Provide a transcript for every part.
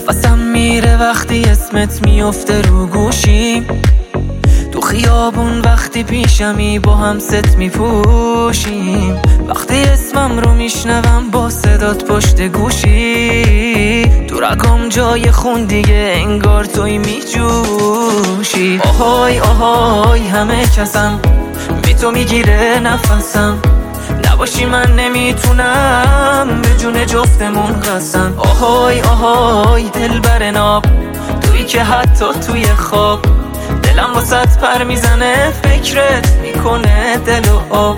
نفسم میره وقتی اسمت میفته رو گوشیم، تو خیابون وقتی پیشمی با هم ست میپوشیم، وقتی اسمم رو میشنوم با صدات پشت گوشی، تو رگام جای خون دیگه انگار توی میجوشی. آهای آهای همه کسم بی تو میگیره نفسم، نباشی من نمیتونم به جون جفتمون قسم. آهای آهای دلبر ناب، تویی که حتی توی خواب دلم واسط پر میزنه، فکرت میکنه دل و آب.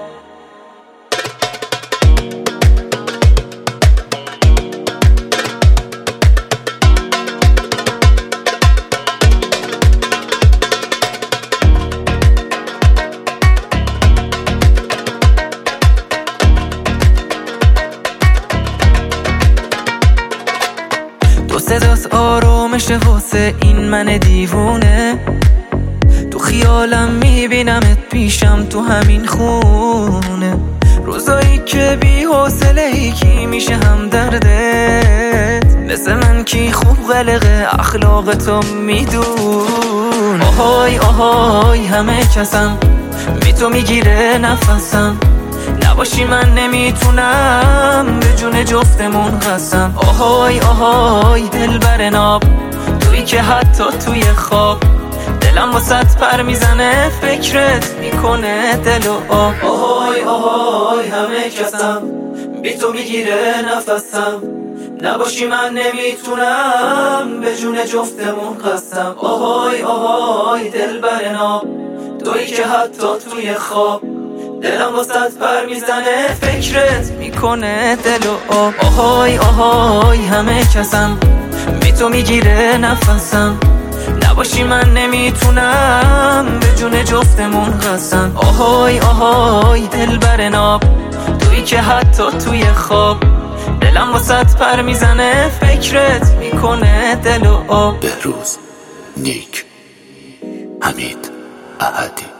تو صداست آرامش واسه این من دیوونه، تو خیالم میبینمت پیشم تو همین خونه، روزایی که بی حوصله‌ای کی میشه هم دردت، مثل من کی خوب غلقه اخلاق تو میدون. آهای آهای همه کسم بی تو میگیره نفسم، نباشی من نمیتونم به جون جفتمون قسم. آهای آهای دلبر ناب، تویی که حتی توی خواب دلم واسط پر میزنه، فکرت میکنه دل و آب. آهای آهای همه کسم بی تو میگیره نفسم، نباشی من نمیتونم به جون جفتمون قسم. آهای آهای دلبر ناب، تویی که حتی توی خواب دلم واسط پر میزنه، فکرت میکنه دل و آب. آهای آهای همه کسم بی تو میگیره نفسم، نباشی من نمیتونم به جون جفتمون قسم. آهای آهای دلبر ناب، تویی که حتی توی خواب دلم واسط پر میزنه، فکرت میکنه دل و آب. بهروز نیک، حمید احدی.